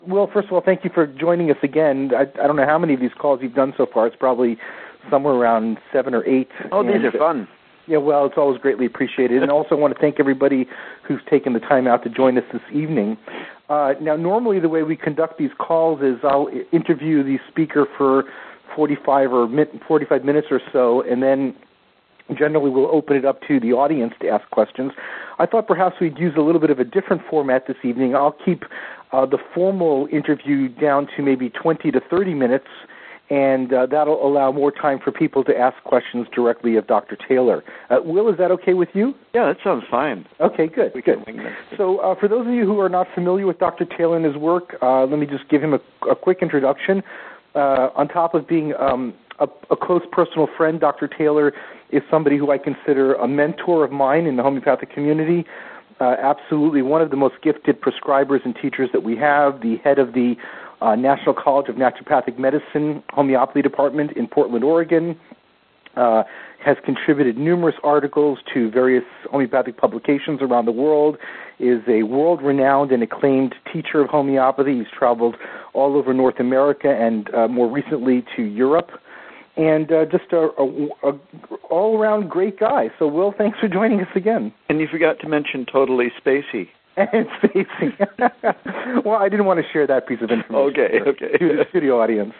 Well, first of all, thank you for joining us again. I don't know how many of these calls you've done so far. It's probably somewhere around 7 or 8. Oh, these are fun. Yeah, well, it's always greatly appreciated. And also want to thank everybody who's taken the time out to join us this evening. Now, normally the way we conduct these calls is I'll interview the speaker for 45 minutes or so, and then generally we'll open it up to the audience to ask questions. I thought perhaps we'd use a little bit of a different format this evening. I'll keep the formal interview down to maybe 20 to 30 minutes, and that'll allow more time for people to ask questions directly of Dr. Taylor. Will, is that okay with you? Yeah, that sounds fine. Okay, good. Good. So for those of you who are not familiar with Dr. Taylor and his work, let me just give him a quick introduction. On top of being a close personal friend, Dr. Taylor is somebody who I consider a mentor of mine in the homeopathic community. Absolutely one of the most gifted prescribers and teachers that we have, the head of the National College of Naturopathic Medicine Homeopathy Department in Portland, Oregon, has contributed numerous articles to various homeopathic publications around the world, is a world-renowned and acclaimed teacher of homeopathy. He's traveled all over North America and more recently to Europe, and just a all-around great guy. So, Will, thanks for joining us again. And you forgot to mention totally spacey. And spacey. Well, I didn't want to share that piece of information okay. to the studio audience.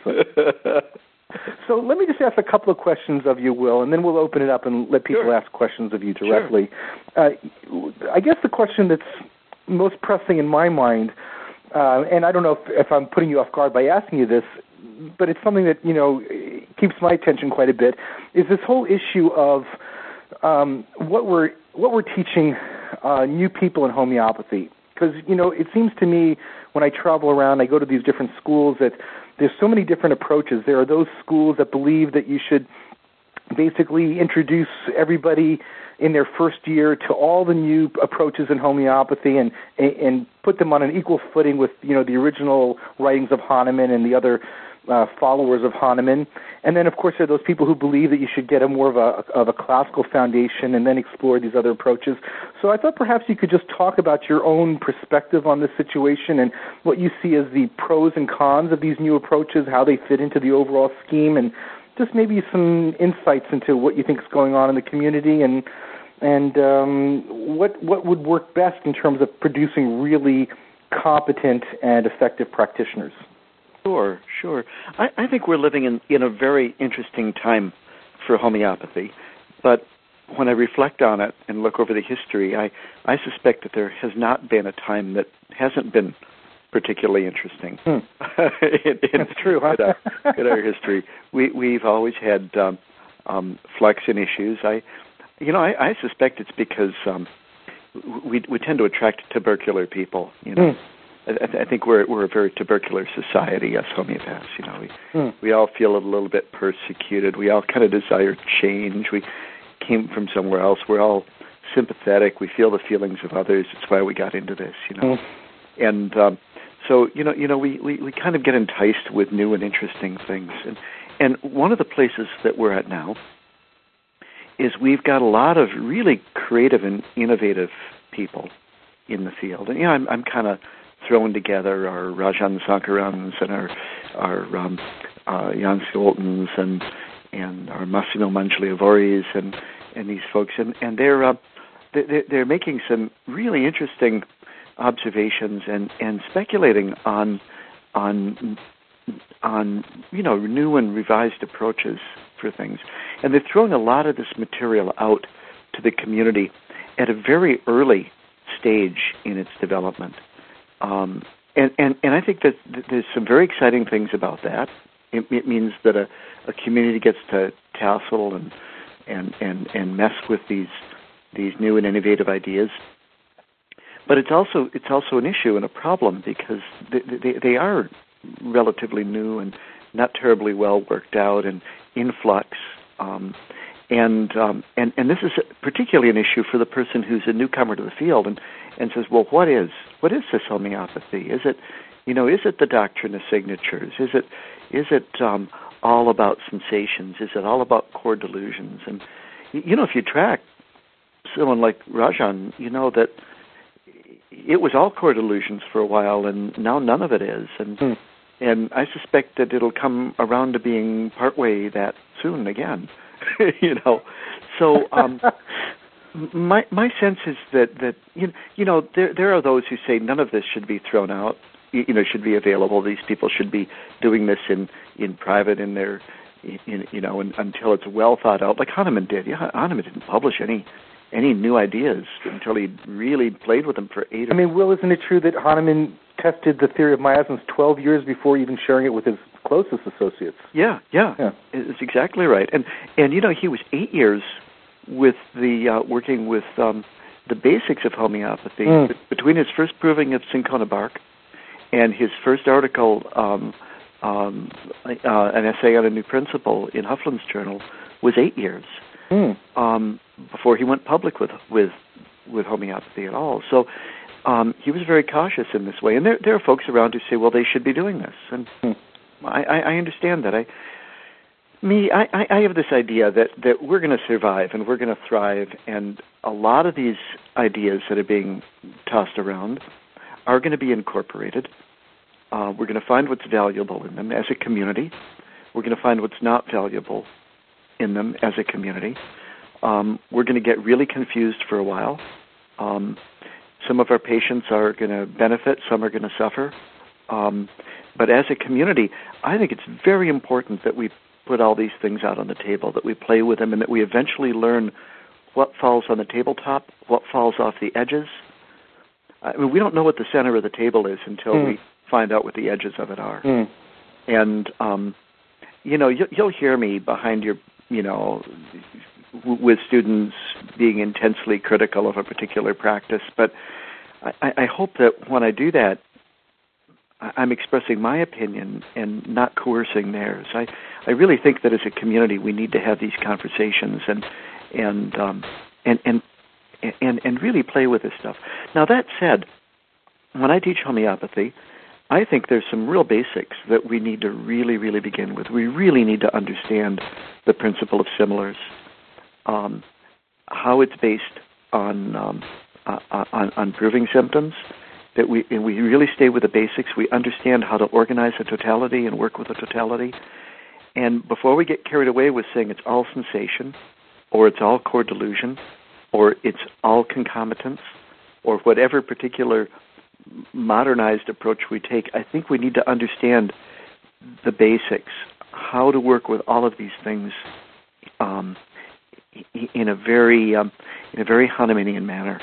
So let me just ask a couple of questions of you, Will, and then we'll open it up and let people ask questions of you directly. Sure. I guess the question that's most pressing in my mind, and I don't know if I'm putting you off guard by asking you this, but it's something that, keeps my attention quite a bit, is this whole issue of what we're teaching new people in homeopathy. Because, it seems to me when I travel around, I go to these different schools that there's so many different approaches. There are those schools that believe that you should basically introduce everybody in their first year to all the new approaches in homeopathy and put them on an equal footing with, the original writings of Hahnemann and the other followers of Hahnemann. And then, of course, there are those people who believe that you should get a more of a classical foundation and then explore these other approaches. So I thought perhaps you could just talk about your own perspective on this situation and what you see as the pros and cons of these new approaches, how they fit into the overall scheme, and just maybe some insights into what you think is going on in the community and what would work best in terms of producing really competent and effective practitioners. Sure. I think we're living in a very interesting time for homeopathy, but when I reflect on it and look over the history, I suspect that there has not been a time that hasn't been particularly interesting. That's true, huh? in our history. We've always had flux in issues. I suspect it's because we tend to attract tubercular people, I think we're a very tubercular society, us homeopaths. We all feel a little bit persecuted. We all kind of desire change. We came from somewhere else. We're all sympathetic. We feel the feelings of others. That's why we got into this, And so we kind of get enticed with new and interesting things. And one of the places that we're at now is we've got a lot of really creative and innovative people in the field. And I'm kind of throwing together our Rajan Sankarans and our Jan Scholtens and our Massimo Mangialevoris and these folks, and they're making some really interesting observations and speculating on new and revised approaches for things, and they're throwing a lot of this material out to the community at a very early stage in its development. And I think that there's some very exciting things about that. It means that a community gets to tassel and mess with these new and innovative ideas. But it's also an issue and a problem because they are relatively new and not terribly well worked out and in flux. And this is particularly an issue for the person who's a newcomer to the field and says, well, what is this homeopathy? Is it the doctrine of signatures? Is it all about sensations? Is it all about core delusions? And if you track someone like Rajan, that it was all core delusions for a while, and now none of it is. And I suspect that it'll come around to being partway that soon again. So my sense is that there are those who say none of this should be thrown out. Should be available. These people should be doing this in private in their until it's well thought out, like Hahnemann did. Yeah, Hahnemann didn't publish any new ideas until he really played with them for 8 or... I mean, Will, isn't it true that Hahnemann tested the theory of miasms 12 years before even sharing it with his closest associates? Yeah. It's exactly right. And he was 8 years with the working with the basics of homeopathy between his first proving of cinchona bark and his first article, an essay on a new principle in Hufflin's Journal, was 8 years before he went public with homeopathy at all. So he was very cautious in this way. And there are folks around who say, well, they should be doing this. And I understand that. I have this idea that we're going to survive and we're going to thrive, and a lot of these ideas that are being tossed around are going to be incorporated. We're going to find what's valuable in them as a community. We're going to find what's not valuable in them as a community. We're going to get really confused for a while. Some of our patients are going to benefit, some are going to suffer. But as a community, I think it's very important that we put all these things out on the table, that we play with them, and that we eventually learn what falls on the tabletop, what falls off the edges. I mean, we don't know what the center of the table is until we find out what the edges of it are. And, you'll hear me behind your, with students being intensely critical of a particular practice, but I hope that when I do that, I'm expressing my opinion and not coercing theirs. I really think that as a community we need to have these conversations and really play with this stuff. Now that said, when I teach homeopathy, I think there's some real basics that we need to really, really begin with. We really need to understand the principle of similars, how it's based on proving symptoms. That we really stay with the basics. We understand how to organize a totality and work with a totality. And before we get carried away with saying it's all sensation, or it's all core delusion, or it's all concomitance, or whatever particular modernized approach we take, I think we need to understand the basics, how to work with all of these things in a very Hahnemannian manner.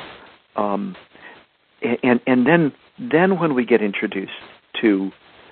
And then when we get introduced to,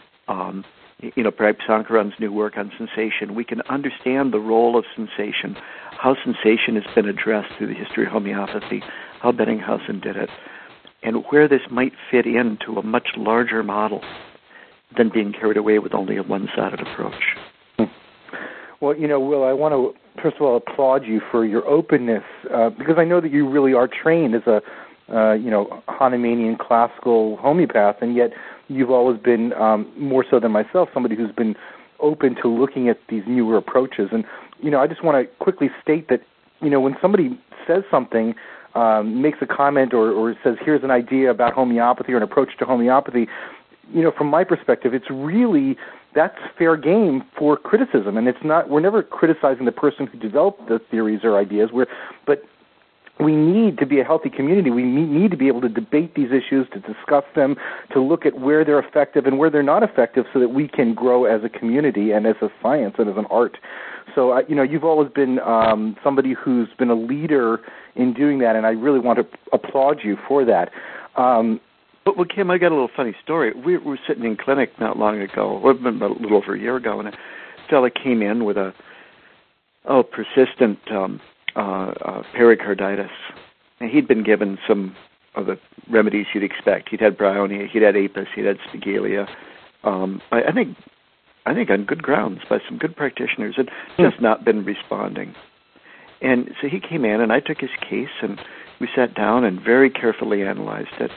perhaps Sankaran's new work on sensation, we can understand the role of sensation, how sensation has been addressed through the history of homeopathy, how Bettinghausen did it, and where this might fit into a much larger model than being carried away with only a one-sided approach. Well, Will, I want to, first of all, applaud you for your openness, because I know that you really are trained as a Hahnemannian classical homeopath, and yet you've always been, more so than myself, somebody who's been open to looking at these newer approaches. And, I just want to quickly state that, when somebody says something, makes a comment or says, here's an idea about homeopathy or an approach to homeopathy, from my perspective, it's really, that's fair game for criticism. And it's not, we're never criticizing the person who developed the theories or ideas, but we need to be a healthy community. We need to be able to debate these issues, to discuss them, to look at where they're effective and where they're not effective so that we can grow as a community and as a science and as an art. So, you've always been somebody who's been a leader in doing that, and I really want to applaud you for that. But, Kim, I got a little funny story. We were sitting in clinic not long ago, or about a little over a year ago, and a fella came in with a persistent pericarditis. And he'd been given some of the remedies you'd expect. He'd had bryonia, he'd had apis, he'd had spigelia. I think on good grounds by some good practitioners, and just not been responding. And so he came in, and I took his case, and we sat down and very carefully analyzed it.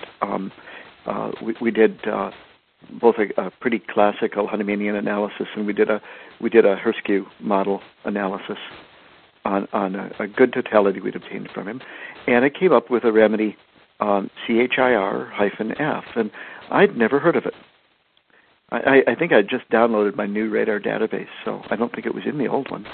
We did both a pretty classical Hahnemannian analysis, and we did a Herskeu model analysis on a good totality we'd obtained from him. And I came up with a remedy CHIR-F, and I'd never heard of it. I think I just downloaded my new radar database, so I don't think it was in the old one.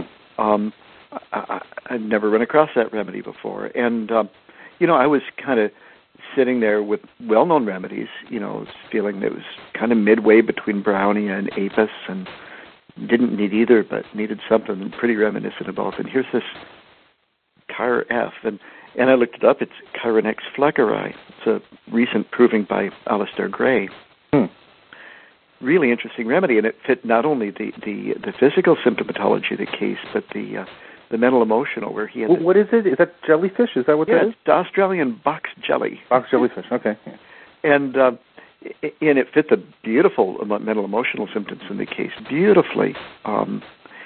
I'd never run across that remedy before. And, I was kind of sitting there with well-known remedies, feeling that it was kind of midway between Brownia and Apis, and didn't need either, but needed something pretty reminiscent of both. And here's this CHIR-F, and I looked it up. It's Chironex fleckeri. It's a recent proving by Alistair Gray. Really interesting remedy, and it fit not only the physical symptomatology of the case, but the mental emotional, where he had... What is it? Is that jellyfish? Is that what that is? It's Australian box jelly. Box jellyfish, okay. And it fit the beautiful mental emotional symptoms in the case beautifully. So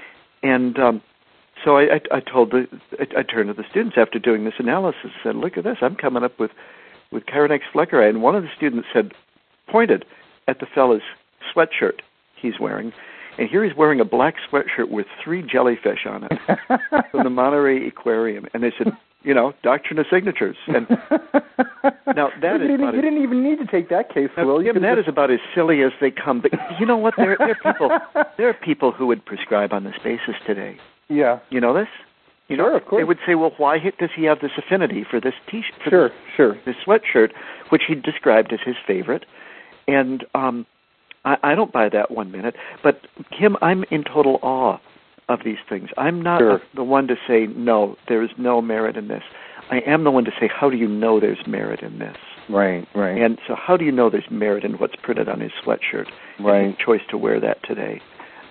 I turned to the students after doing this analysis and said, look at this, I'm coming up with Chironex fleckeri. And one of the students pointed at the fellow's sweatshirt he's wearing, and here he's wearing a black sweatshirt with 3 jellyfish on it from the Monterey Aquarium. And they said, doctrine of signatures. And now that you didn't even need to take that case, Will. That is about as silly as they come. But you know what? There are people who would prescribe on this basis today. Yeah. You know this? Sure, of course. They would say, well, why does he have this affinity for this T-shirt? Sure. This sweatshirt, which he described as his favorite. And I don't buy that 1 minute. But, Kim, I'm in total awe of these things. I'm not the one to say, no, there is no merit in this. I am the one to say, how do you know there's merit in this? Right. And so how do you know there's merit in what's printed on his sweatshirt? Right. And his choice to wear that today.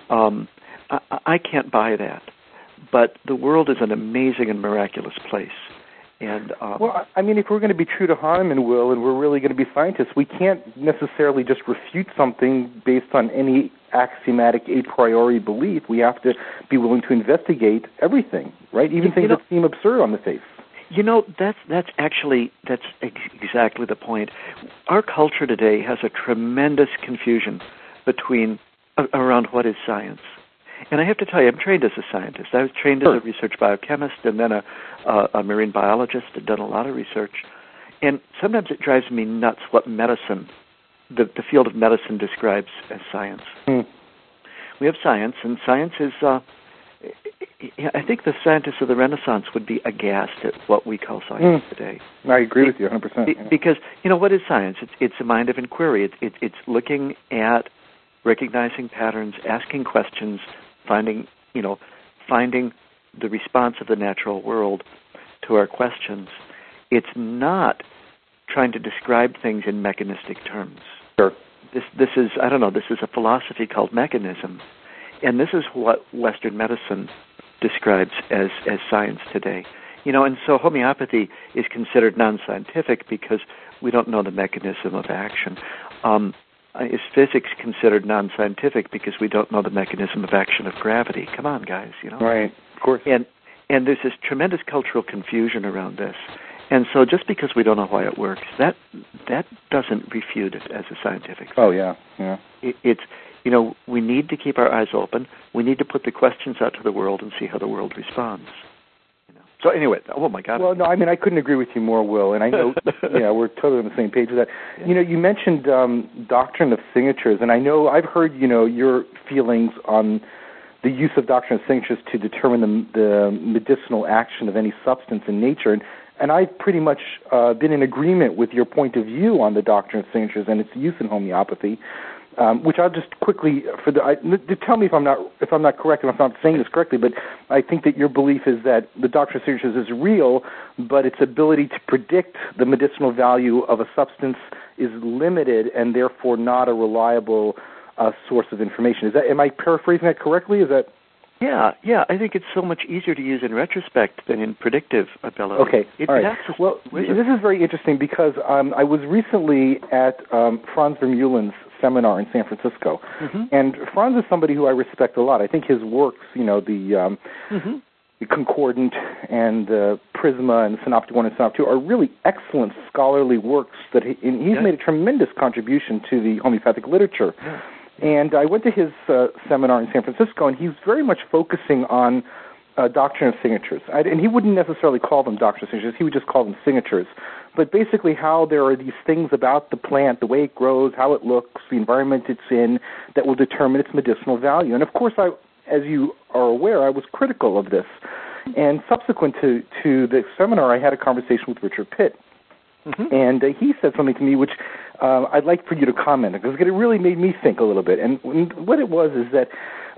I can't buy that. But the world is an amazing and miraculous place. And well, I mean, if we're going to be true to Hahnemann, Will, and we're really going to be scientists, we can't necessarily just refute something based on any axiomatic a priori belief. We have to be willing to investigate everything, right? Even things that seem absurd on the face. That's exactly the point. Our culture today has a tremendous confusion around what is science. And I have to tell you, I'm trained as a scientist. I was trained as a research biochemist and then a marine biologist. I've done a lot of research. And sometimes it drives me nuts what medicine, the field of medicine describes as science. We have science, and science is, I think the scientists of the Renaissance would be aghast at what we call science today. I agree with you 100%. Because, what is science? It's a mind of inquiry. It's looking at recognizing patterns, asking questions, finding the response of the natural world to our questions. It's not trying to describe things in mechanistic terms. Sure. This is a philosophy called mechanism, and this is what Western medicine describes as science today. And so homeopathy is considered non-scientific because we don't know the mechanism of action. Is physics considered non-scientific because we don't know the mechanism of action of gravity? Come on, guys, Right, of course. And there's this tremendous cultural confusion around this. And so just because we don't know why it works, that doesn't refute it as a scientific fact. Oh, yeah. It's we need to keep our eyes open. We need to put the questions out to the world and see how the world responds. So anyway, oh my God. Well, no, I mean, I couldn't agree with you more, Will, and I know, we're totally on the same page with that. Yeah. You mentioned doctrine of signatures, and I know I've heard, your feelings on the use of doctrine of signatures to determine the medicinal action of any substance in nature, and I've pretty much been in agreement with your point of view on the doctrine of signatures and its use in homeopathy. Which I'll just quickly tell me if I'm not correct, and if I'm not saying this correctly, but I think that your belief is that the doctrine of signatures is real, but its ability to predict the medicinal value of a substance is limited and therefore not a reliable source of information. Am I paraphrasing that correctly? Is that? Yeah. I think it's so much easier to use in retrospect than in predictive ability. Okay, all right. Well, this is very interesting because I was recently at Franz Vermeulen's seminar in San Francisco, and Franz is somebody who I respect a lot. I think his works, the Concordant and Prisma and Synoptic 1 and Synoptic 2 are really excellent scholarly works that he's made a tremendous contribution to the homeopathic literature. Yeah. And I went to his seminar in San Francisco, and he's very much focusing on doctrine of signatures. And he wouldn't necessarily call them doctrine of signatures. He would just call them signatures. But basically how there are these things about the plant, the way it grows, how it looks, the environment it's in, that will determine its medicinal value. And, of course, as you are aware, I was critical of this. And subsequent to the seminar, I had a conversation with Richard Pitt. Mm-hmm. And he said something to me which I'd like for you to comment on, because it really made me think a little bit. And what it was is that,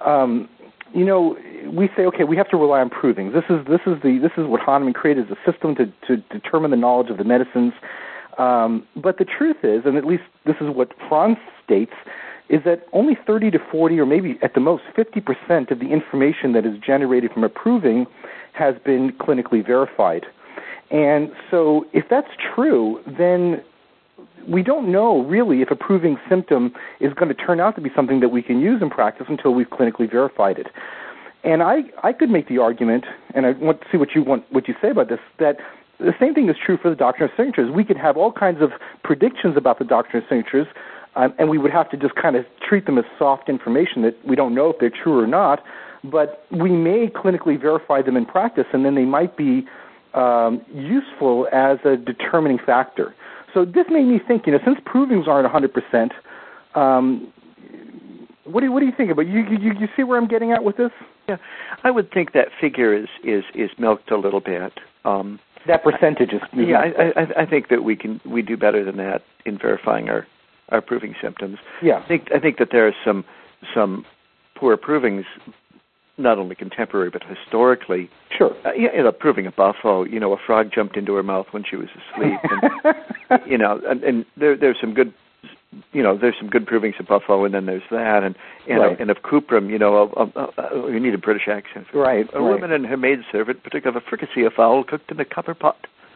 we say, okay, we have to rely on proving. This is what Hahnemann created as a system to determine the knowledge of the medicines. But the truth is, and at least this is what Franz states, is that only 30 to 40, or maybe at the most 50% of the information that is generated from a proving has been clinically verified. And so if that's true, then we don't know really if a proving symptom is going to turn out to be something that we can use in practice until we've clinically verified it. And I could make the argument, and I want to see what you say about this, that the same thing is true for the doctrine of signatures. We could have all kinds of predictions about the doctrine of signatures, and we would have to just kind of treat them as soft information that we don't know if they're true or not, but we may clinically verify them in practice, and then they might be useful as a determining factor. So this made me think, since provings aren't 100%, what do you think about? You see where I'm getting at with this? Yeah, I would think that figure is milked a little bit. That percentage is. Yeah, I think that we do better than that in verifying our proving symptoms. Yeah, I think that there are some poor provings, not only contemporary but historically. Sure. Proving a buffalo. A frog jumped into her mouth when she was asleep. And, and there's some good. There's some good provings of buffalo, and then there's that, and right. And of cuprum. You need a British accent. Right. A woman and her maidservant partook of a fricassee of fowl cooked in a copper pot.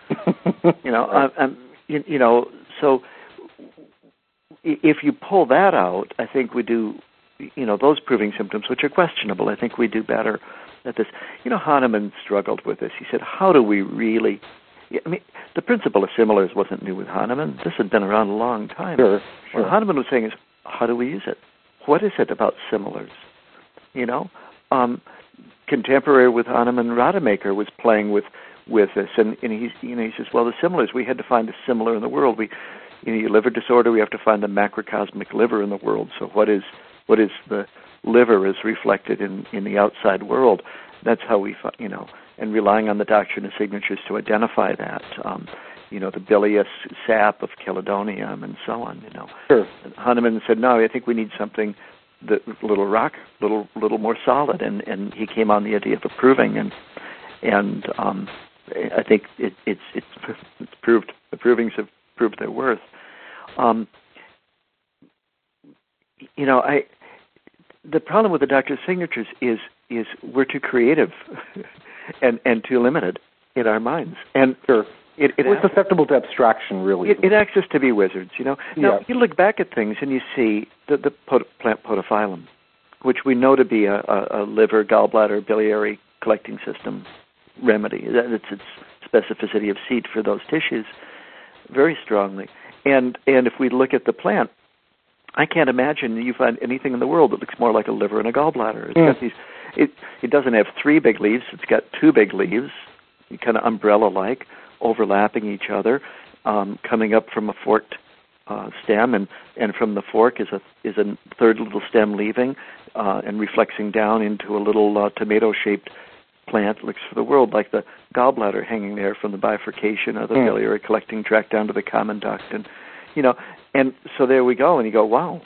So if you pull that out, I think we do. Those proving symptoms, which are questionable, I think we do better at this. Hahnemann struggled with this. He said, how do we really... the principle of similars wasn't new with Hahnemann. This had been around a long time. Sure. What Hahnemann was saying is, how do we use it? What is it about similars? Contemporary with Hahnemann, Rademacher was playing with this, and he says, well, the similars, we had to find a similar in the world. Liver disorder, we have to find the macrocosmic liver in the world. So what is the liver is reflected in the outside world. That's how we, and relying on the doctrine of signatures to identify that, the bilious sap of chelidonium and so on, Sure. And Hahnemann said, no, I think we need something that little more solid, and he came on the idea of proving, and I think it's proved, the provings have proved their worth. The problem with the doctrine of signatures is we're too creative and too limited in our minds. And sure. We're susceptible to abstraction, really. It acts us to be wizards, Now, you look back at things and you see the plant podophyllum, which we know to be a liver, gallbladder, biliary collecting system remedy. It's its specificity of seat for those tissues very strongly. And if we look at the plant, I can't imagine you find anything in the world that looks more like a liver and a gallbladder. It's got these. It doesn't have 3 big leaves. It's got 2 big leaves, kind of umbrella-like, overlapping each other, coming up from a forked stem, and from the fork is a third little stem leaving, and reflexing down into a little tomato-shaped plant. Looks for the world like the gallbladder hanging there from the bifurcation of the biliary collecting tract down to the common duct, and so there we go, and you go, wow,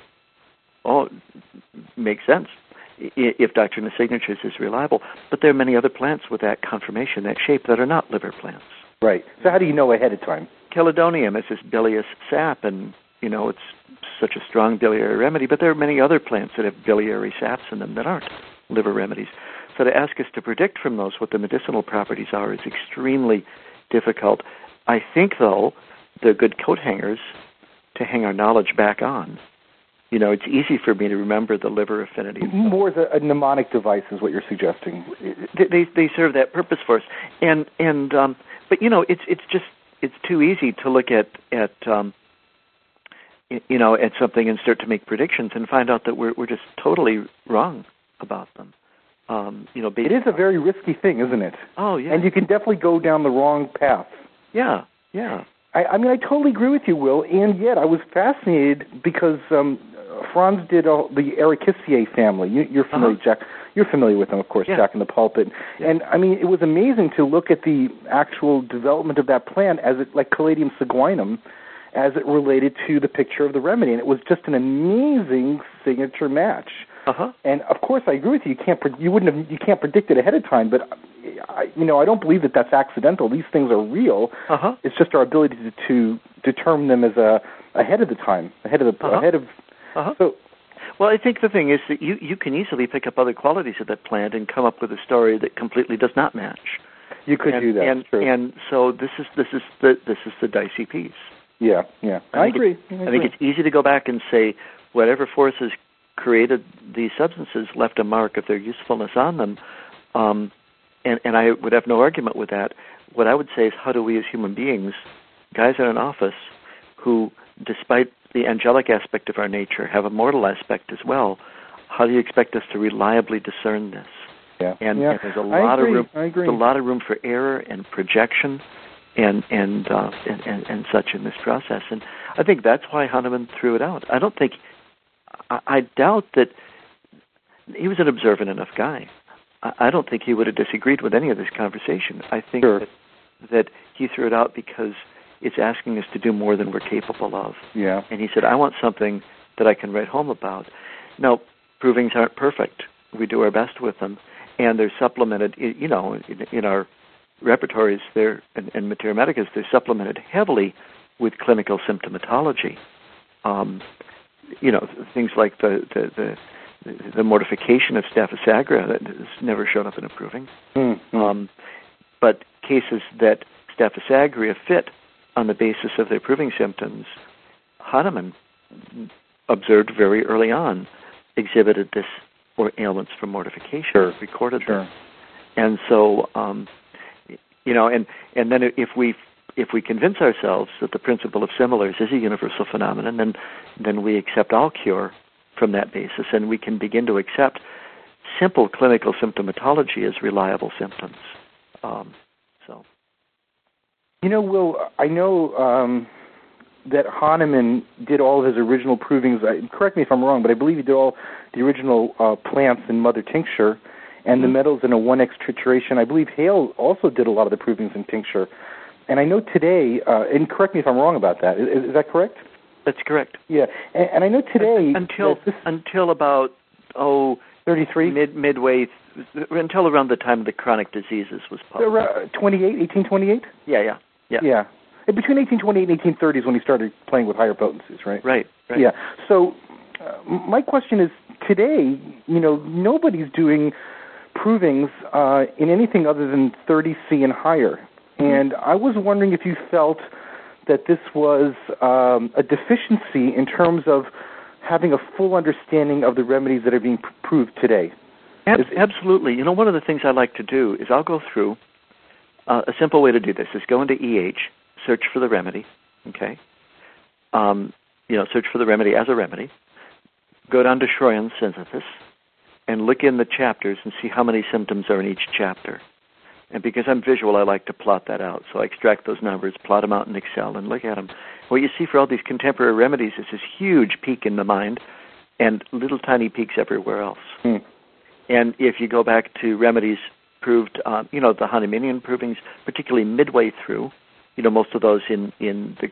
makes sense if doctrine of signatures is reliable. But there are many other plants with that conformation, that shape, that are not liver plants. Right. So how do you know ahead of time? Chelidonium is this bilious sap, and, it's such a strong biliary remedy, but there are many other plants that have biliary saps in them that aren't liver remedies. So to ask us to predict from those what the medicinal properties are is extremely difficult. I think, though, they're good coat hangers to hang our knowledge back on. It's easy for me to remember the liver affinity. More as a mnemonic device is what you're suggesting. They serve that purpose for us, but it's too easy to look at something and start to make predictions and find out that we're just totally wrong about them. It is a very risky thing, isn't it? Oh, yeah. And you can definitely go down the wrong path. Yeah, yeah. I mean, I totally agree with you, Will, and yet I was fascinated because Franz did the Ericaceae family. You're familiar, Jack. You're familiar with them, of course, Jack in the Pulpit. Yeah. And, I mean, it was amazing to look at the actual development of that plant as it, like Caladium sanguinum, as it related to the picture of the remedy. And it was just an amazing signature match. And, of course, I agree with you. You can't predict it ahead of time, but I don't believe that that's accidental. These things are real. It's just our ability to determine them as ahead of the time, So, well, I think the thing is that you can easily pick up other qualities of that plant and come up with a story that completely does not match. You could do that. True. And so this is the dicey piece. Yeah. I agree. I think it's easy to go back and say whatever forces created these substances left a mark of their usefulness on them, and I would have no argument with that. What I would say is, how do we as human beings, guys in an office, who, despite the angelic aspect of our nature, have a mortal aspect as well, how do you expect us to reliably discern this? And there's a lot of room. There's a lot of room for error and projection, and such in this process. And I think that's why Hahnemann threw it out. I doubt that he was an observant enough guy. I don't think he would have disagreed with any of this conversation. I think that he threw it out because it's asking us to do more than we're capable of. Yeah. And he said, I want something that I can write home about. Now, provings aren't perfect. We do our best with them, and they're supplemented, in our repertories there, and Materia Medicus, they're supplemented heavily with clinical symptomatology. Things like the mortification of Staphysagra that has never shown up in a proving. But cases that Staphysagra fit on the basis of their proving symptoms, Hahnemann observed very early on exhibited this or ailments from mortification, recorded them. And so, and then if we convince ourselves that the principle of similars is a universal phenomenon, then we accept all cure from that basis, and we can begin to accept simple clinical symptomatology as reliable symptoms. Will, I know that Hahnemann did all of his original provings. Correct me if I'm wrong, but I believe he did all the original plants in Mother Tincture and the metals in a 1X trituration. I believe Hale also did a lot of the provings in tincture. And I know today, and correct me if I'm wrong about that, is that correct? That's correct. Yeah, and I know today... Until about, 33? Midway, until around the time of the chronic diseases was published. 1828? Yeah. And between 1828 and 1830 is when he started playing with higher potencies, right? Right. Yeah. So my question is, today, nobody's doing provings in anything other than 30C and higher. And I was wondering if you felt that this was a deficiency in terms of having a full understanding of the remedies that are being proved today. Absolutely. One of the things I like to do is I'll go through, a simple way to do this is go into EH, search for the remedy, okay? Search for the remedy as a remedy, go down to Schroyen's synthesis, and look in the chapters and see how many symptoms are in each chapter. And because I'm visual, I like to plot that out. So I extract those numbers, plot them out in Excel, and look at them. What you see for all these contemporary remedies is this huge peak in the mind and little tiny peaks everywhere else. And if you go back to remedies proved, the Hahnemannian provings, particularly midway through, most of those in the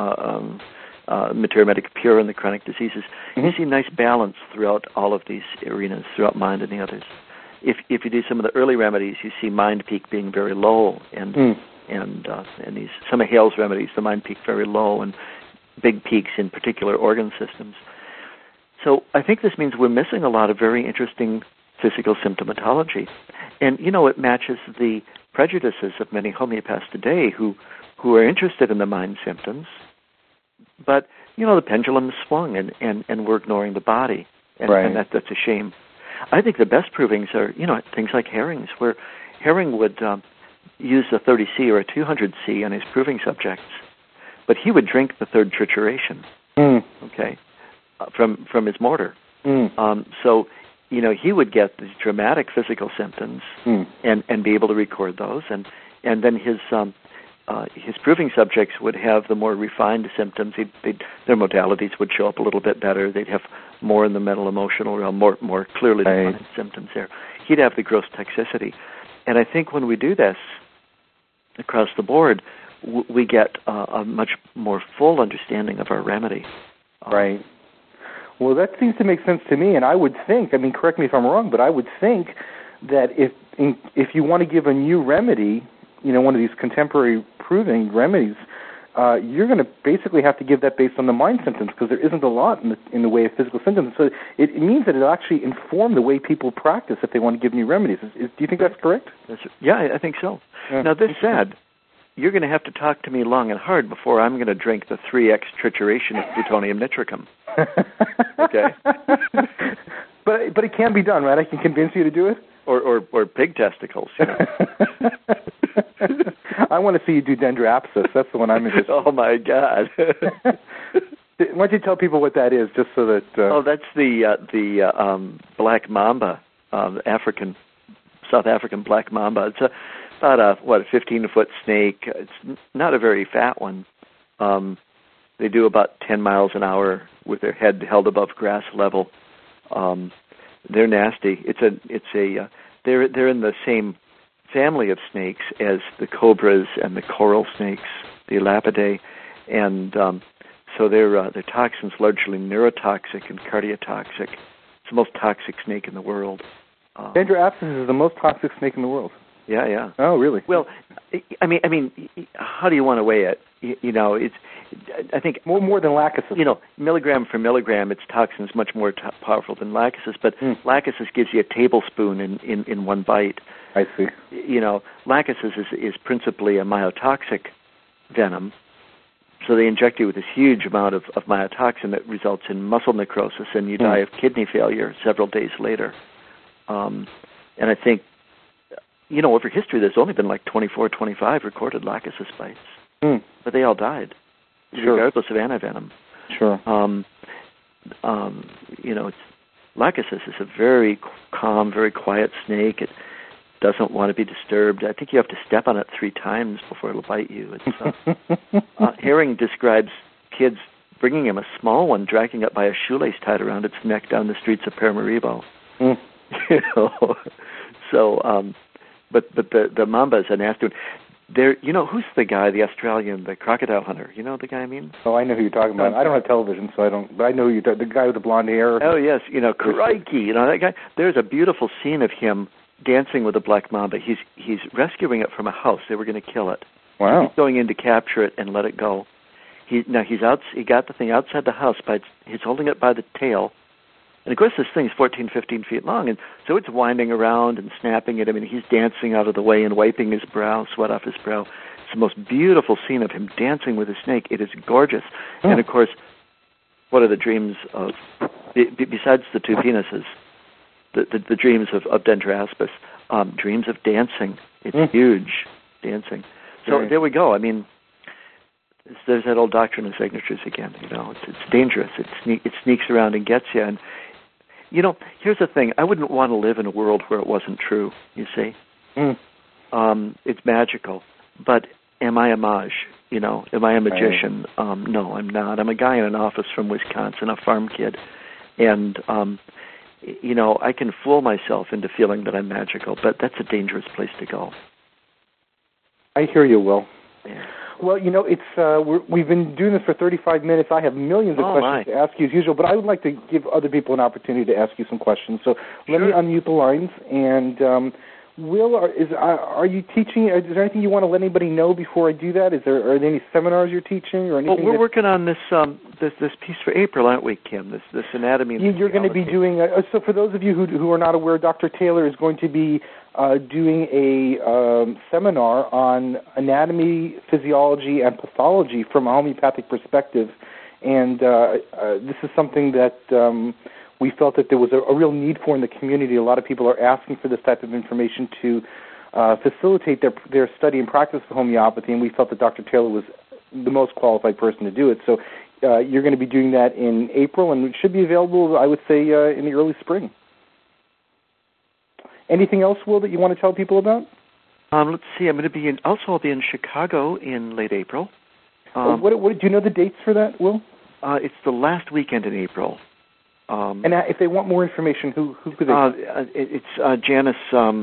Materia Medica Pure and the chronic diseases, you see a nice balance throughout all of these arenas, throughout mind and the others. If you do some of the early remedies, you see mind peak being very low, and these some of Hale's remedies, the mind peak very low, and big peaks in particular organ systems. So I think this means we're missing a lot of very interesting physical symptomatology, and it matches the prejudices of many homeopaths today who are interested in the mind symptoms, but the pendulum swung and we're ignoring the body, and that's a shame. I think the best provings are, things like Hering's, where Hering would use a 30C or a 200C on his proving subjects, but he would drink the third trituration, okay, from his mortar. So he would get these dramatic physical symptoms and be able to record those, and then his proving subjects would have the more refined symptoms. Their modalities would show up a little bit better. They'd have more in the mental emotional realm, more clearly defined symptoms there. He'd have the gross toxicity. And I think when we do this across the board, we get a much more full understanding of our remedy. Right. Well, that seems to make sense to me, and I would think, correct me if I'm wrong, but I would think that if you want to give a new remedy, one of these contemporary proving remedies, you're going to basically have to give that based on the mind symptoms, because there isn't a lot in the way of physical symptoms. So it means that it'll actually inform the way people practice if they want to give new remedies. Do you think that's correct? Yeah, I think so. Now, this said, you're going to have to talk to me long and hard before I'm going to drink the 3x trituration of plutonium nitricum. Okay. But it can be done, right? I can convince you to do it? Or pig testicles. I want to see you do dendroapsis. That's the one I'm interested in. Oh, my God. Why don't you tell people what that is, just so that... that's the black mamba, South African black mamba. It's about a 15-foot snake. It's not a very fat one. They do about 10 miles an hour with their head held above grass level. They're nasty. They're in the same family of snakes as the cobras and the coral snakes, the Elapidae, and so their toxins largely neurotoxic and cardiotoxic. It's the most toxic snake in the world. Dendroapsis is the most toxic snake in the world. Yeah. Oh, really? Well, I mean, how do you want to weigh it? It's. I think more than Lachesis. Milligram for milligram, its toxin is much more powerful than Lachesis. But Lachesis gives you a tablespoon in one bite. I see. Lachesis is principally a myotoxic venom. So they inject you with this huge amount of myotoxin that results in muscle necrosis, and you die of kidney failure several days later. And I think, over history, there's only been like 24, 25 recorded Lachesis bites. But they all died, regardless of antivenom. Sure. Lachesis is a very calm, very quiet snake. It doesn't want to be disturbed. I think you have to step on it 3 times before it'll bite you. Herring describes kids bringing him a small one, dragging it by a shoelace tied around its neck down the streets of Paramaribo. But the mamba is a nasty one. Who's the guy, the Australian, the crocodile hunter? You know the guy I mean? Oh, I know who you're talking about. I don't have television, so I don't. But I know who you're talking. The guy with the blonde hair. Oh yes, crikey, that guy. There's a beautiful scene of him dancing with a black mamba. He's rescuing it from a house. They were going to kill it. Wow. He's going in to capture it and let it go. He's out. He got the thing outside the house, but he's holding it by the tail. And, of course, this thing's 14, 15 feet long, and so it's winding around and snapping it. I mean, he's dancing out of the way and wiping his brow, sweat off his brow. It's the most beautiful scene of him dancing with a snake. It is gorgeous. And, of course, what are the dreams of, besides the 2 penises, the dreams of Dendroaspis, dreams of dancing. It's huge, dancing. So there we go. I mean, there's that old doctrine of signatures again. It's dangerous. It sneaks around and gets you. And here's the thing. I wouldn't want to live in a world where it wasn't true, you see. It's magical. But am I a mage? Am I a magician? No, I'm not. I'm a guy in an office from Wisconsin, a farm kid. And, I can fool myself into feeling that I'm magical, but that's a dangerous place to go. I hear you, Will. Yeah. Well, we've been doing this for 35 minutes. I have millions of questions to ask you as usual, but I would like to give other people an opportunity to ask you some questions. So let me unmute the lines. And Will, are you teaching? Is there anything you want to let anybody know before I do that? Are there any seminars you're teaching or anything? Well, we're working on this piece for April, aren't we, Kim? This anatomy. You're going to be doing. So for those of you who are not aware, Dr. Taylor is going to be doing a seminar on anatomy, physiology, and pathology from a homeopathic perspective, and this is something that we felt that there was a real need for in the community. A lot of people are asking for this type of information to facilitate their study and practice of homeopathy, and we felt that Dr. Taylor was the most qualified person to do it. So you're going to be doing that in April, and it should be available, I would say, in the early spring. Anything else, Will, that you want to tell people about? Let's see. I'm going to be I'll be in Chicago in late April. What do you know the dates for that, Will? It's the last weekend in April. And if they want more information, who could they? It's Janice.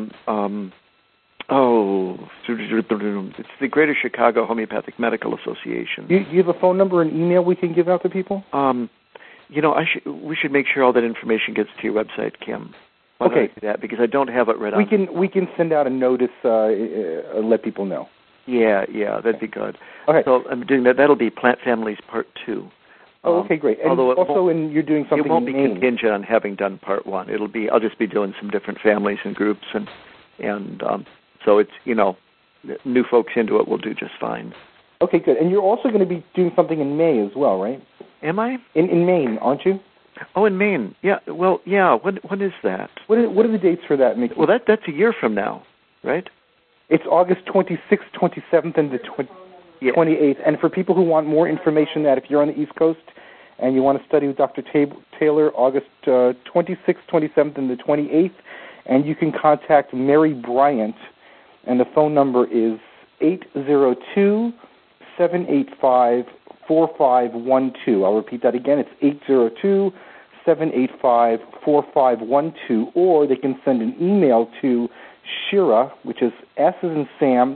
It's the Greater Chicago Homeopathic Medical Association. Do you have a phone number and email we can give out to people? We should make sure all that information gets to your website, Kim. Why don't I do that? Because I don't have it right on. We can send out a notice, let people know. Yeah, that'd be good. Okay. So I'm doing that. That'll be Plant Families Part 2. Oh, okay, great. And you're doing something. It won't in be Maine. contingent on having done Part 1. I'll just be doing some different families and groups, and so it's new folks into it will do just fine. Okay, good. And you're also going to be doing something in May as well, right? Am I? In Maine, aren't you? Oh, in Maine. Yeah. Well, yeah. When is that? What are the dates for that, Mickey? Well, that's a year from now, right? It's August 26th, 27th, and the 28th. And for people who want more information, that if you're on the East Coast and you want to study with Dr. Taylor, August 26th, 27th, and the 28th, and you can contact Mary Bryant, and the phone number is 802-785-4512. I'll repeat that again. It's 802-785-4512, or they can send an email to Shira, which is S as in Sam,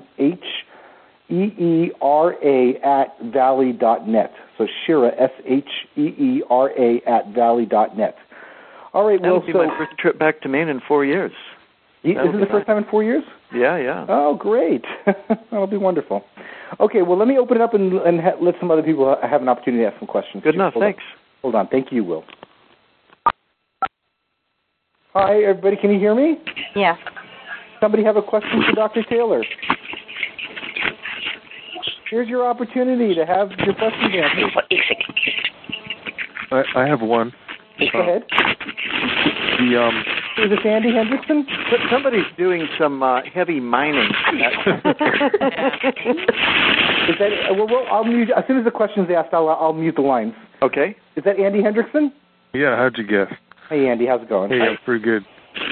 H-E-E-R-A @valley.net. So Shira, S-H-E-E-R-A @valley.net. All right, That'll be my first trip back to Maine in 4 years. Is it the first time in 4 years? Yeah. Oh, great. That'll be wonderful. Okay, well, let me open it up and let some other people have an opportunity to ask some questions. Good enough, thanks. Hold on. Thank you, Will. Hi, everybody. Can you hear me? Yeah. Somebody have a question for Dr. Taylor? Here's your opportunity to have your questions answered. I have one. Go ahead. Is this Andy Hendrickson? Somebody's doing some heavy mining. Is that, I'll mute, as soon as the question's asked, I'll mute the lines. Okay. Is that Andy Hendrickson? Yeah, how'd you guess? Hey, Andy, how's it going? Hey, I'm pretty good.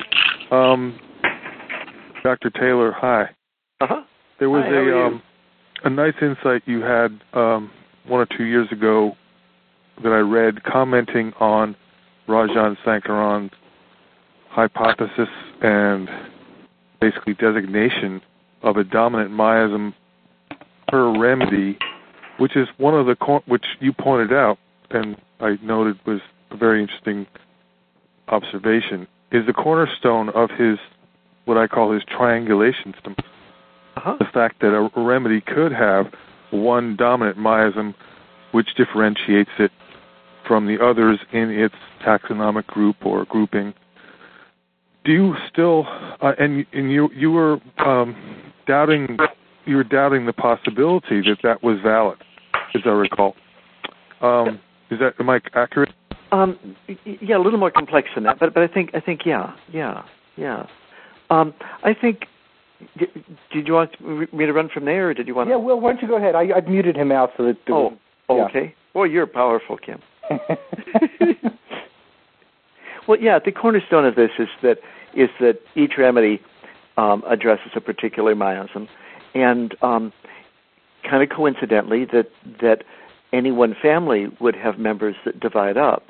Dr. Taylor, hi. Uh-huh. There was a nice insight you had 1 or 2 years ago that I read commenting on Rajan Sankaran's hypothesis and basically designation of a dominant miasm per remedy, which is one of the which you pointed out and I noted was a very interesting observation, is the cornerstone of his, what I call his triangulation system. Uh-huh. The fact that a remedy could have one dominant miasm which differentiates it from the others in its taxonomic group or grouping. Do you still, and you were doubting the possibility that was valid, as I recall. Am I accurate? Yeah, a little more complex than that, but I think yeah. I think. Did you want me to run from there, or did you want? Yeah, Will, why don't you go ahead? I've muted him out so that. Okay. Well, you're powerful, Kim. Well, yeah. The cornerstone of this is that each remedy addresses a particular miasm, and kind of coincidentally, that any one family would have members that divide up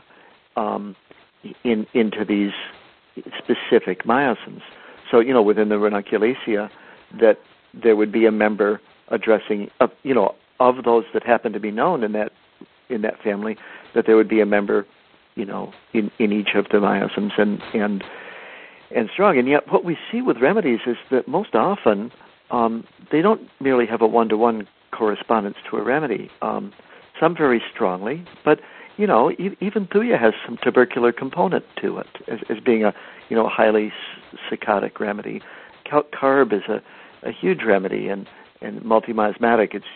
into these specific miasms. So, within the Ranunculacea, that there would be a member addressing, of those that happen to be known in that family, that there would be a member, in each of the miasms and strong. And yet, what we see with remedies is that most often they don't merely have a one-to-one correspondence to a remedy. Some very strongly, but even Thuya has some tubercular component to it as being a highly cicatic remedy. Calc carb is a huge remedy and multi-miasmatic. It's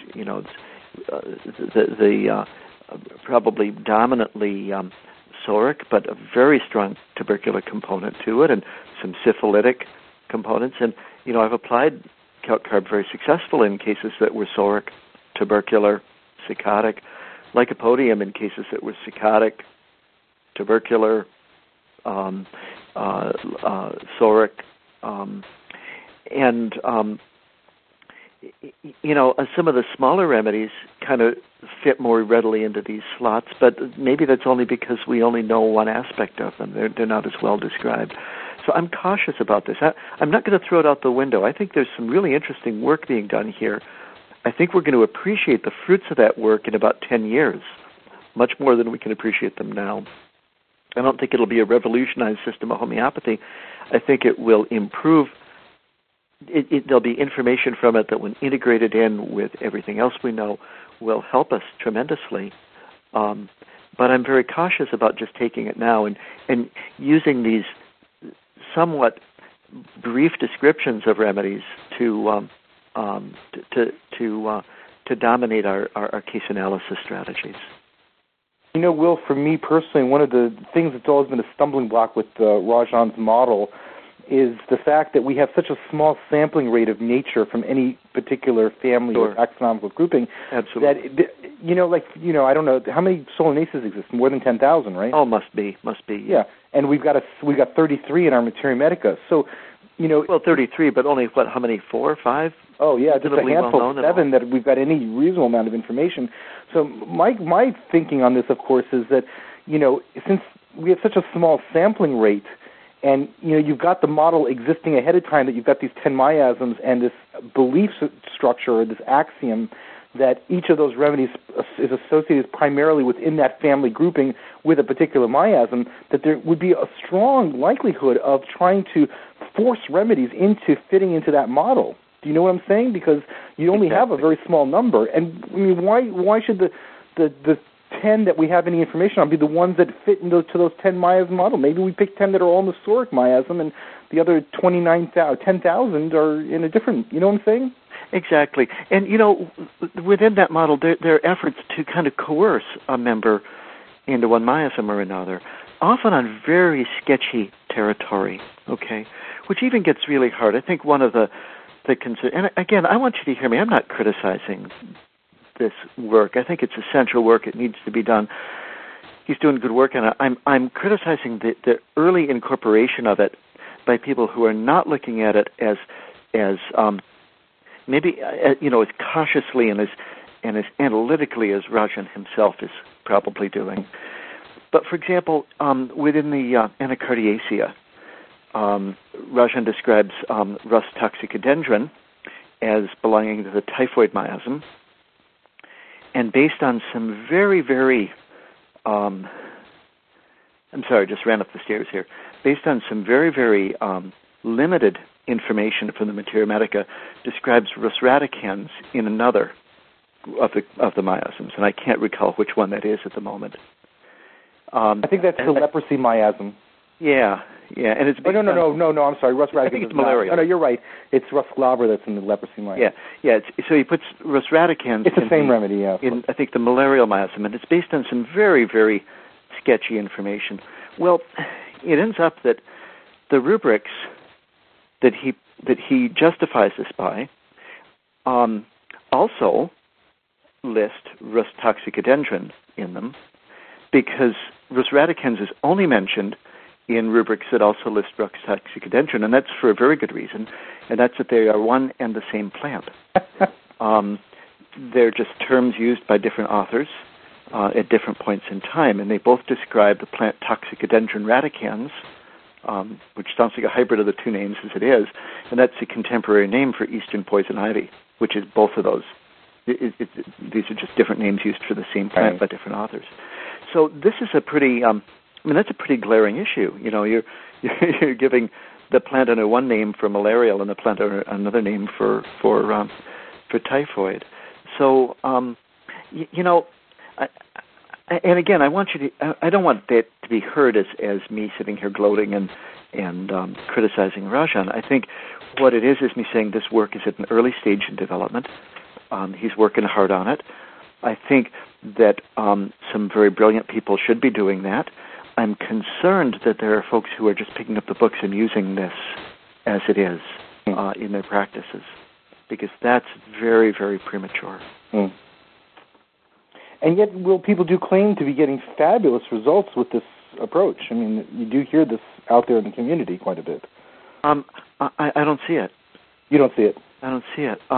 the probably dominantly psoric, but a very strong tubercular component to it, and some syphilitic components. And I've applied calc carb very successfully in cases that were psoric, tubercular, cicatic. Lycopodium in cases that were cicatic, tubercular, psoric, Some of the smaller remedies kind of fit more readily into these slots, but maybe that's only because we only know one aspect of them. They're not as well described. So I'm cautious about this. I'm not going to throw it out the window. I think there's some really interesting work being done here. I think we're going to appreciate the fruits of that work in about 10 years, much more than we can appreciate them now. I don't think it'll be a revolutionized system of homeopathy. I think it will improve. There'll be information from it that when integrated in with everything else we know will help us tremendously. But I'm very cautious about just taking it now and using these somewhat brief descriptions of remedies to dominate our case analysis strategies. Will, for me personally, one of the things that's always been a stumbling block with Rajan's model is the fact that we have such a small sampling rate of nature from any particular family or taxonomical grouping. Absolutely. That, I don't know, how many solanaceae exist? More than 10,000, right? Oh, must be. Yeah, and we've got 33 in our Materia Medica. So, well, 33, but only, how many, 4 or 5? Oh, yeah, just a handful, 7 that we've got any reasonable amount of information. So my thinking on this, of course, is that, since we have such a small sampling rate, and, you've got the model existing ahead of time that you've got these 10 miasms and this belief structure or this axiom that each of those remedies is associated primarily within that family grouping with a particular miasm, that there would be a strong likelihood of trying to force remedies into fitting into that model. Do you know what I'm saying? Because you only have a very small number. And, why should the 10 that we have any information on be the ones that fit into those 10 miasm model? Maybe we pick 10 that are all Nestoric miasm and the other 10,000 are in a different, you know what I'm saying? Exactly. And, within that model, there are efforts to kind of coerce a member into one miasm or another, often on very sketchy territory, okay, which even gets really hard. I think one of the concern, and again, I want you to hear me, I'm not criticizing this work. I think it's essential work. It needs to be done. He's doing good work, and I'm criticizing the early incorporation of it by people who are not looking at it as maybe as cautiously and as analytically as Rajan himself is probably doing. But for example, within the Anacardiacea, Rajan describes Rus toxicodendron as belonging to the typhoid miasm, and based on some very, very, I'm sorry, just ran up the stairs here. Based on some very, very limited information from the Materia Medica, describes Rus radicans in another of the miasms, and I can't recall which one that is at the moment. I think that's the leprosy miasm. Yeah, and it's no. I'm sorry, Rus radicans. I think it's malarial. No, you're right. It's Rus glabra that's in the leprosy miasm. Yeah. So he puts Rus radicans. It's the same remedy, yeah. In I think the malarial miasm, and it's based on some very, very sketchy information. Well, it ends up that the rubrics that he justifies this by also list Rus toxicodendron in them, because Rus radicans is only mentioned in rubrics that also list Rus toxicodendron, and that's for a very good reason, and that's that they are one and the same plant. They're just terms used by different authors at different points in time, and they both describe the plant Toxicodendron radicans, which sounds like a hybrid of the two names as it is, and that's the contemporary name for eastern poison ivy, which is both of those. These are just different names used for the same plant by different authors. So this is a pretty, that's a pretty glaring issue. You're giving the plant under one name for malarial and the plant under another name for typhoid. So, and again, I want you to. I don't want that to be heard as me sitting here gloating and criticizing Rajan. I think what it is me saying this work is at an early stage in development. He's working hard on it. I think that some very brilliant people should be doing that. I'm concerned that there are folks who are just picking up the books and using this as it is in their practices, because that's very, very premature. Mm. And yet, people do claim to be getting fabulous results with this approach. I mean, you do hear this out there in the community quite a bit. I don't see it. You don't see it. I don't see it.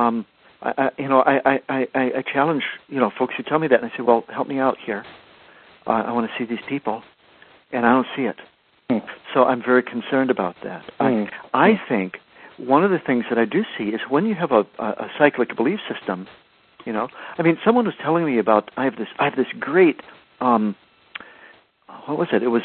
I challenge folks who tell me that, and I say, well, help me out here. I want to see these people, and I don't see it. So I'm very concerned about that. I think one of the things that I do see is when you have a cyclic belief system. Someone was telling me about I have this great what was it? It was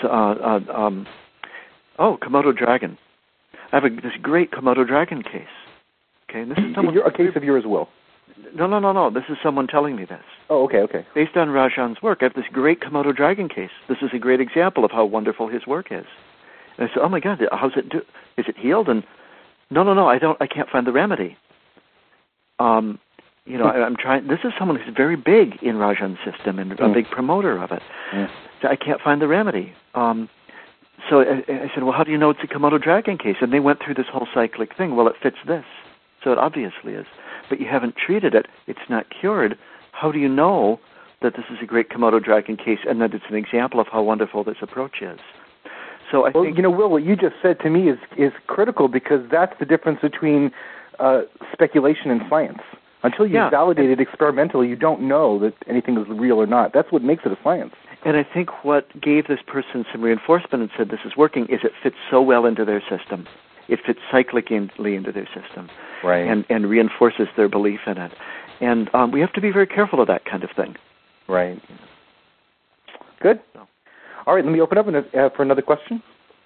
Komodo dragon. I have this great Komodo dragon case. Okay, and this is a case of yours, Will. No. This is someone telling me this. Oh, okay. Based on Rajan's work, I have this great Komodo dragon case. This is a great example of how wonderful his work is. And I said, oh my God, how's it do? Is it healed? And no, I can't find the remedy. I'm trying. This is someone who's very big in Rajan's system and a big promoter of it. So I can't find the remedy. So I said, well, how do you know it's a Komodo dragon case? And they went through this whole cyclic thing. Well, it fits this. So it obviously is. But you haven't treated it. It's not cured. How do you know that this is a great Komodo dragon case and that it's an example of how wonderful this approach is? So I think... Will, what you just said to me is critical, because that's the difference between speculation and science. Until you validate it experimentally, you don't know that anything is real or not. That's what makes it a science. And I think what gave this person some reinforcement and said this is working is it fits so well into their system. It fits cyclically into their system, right? And reinforces their belief in it. And we have to be very careful of that kind of thing. Right. Good. All right, let me open up for another question.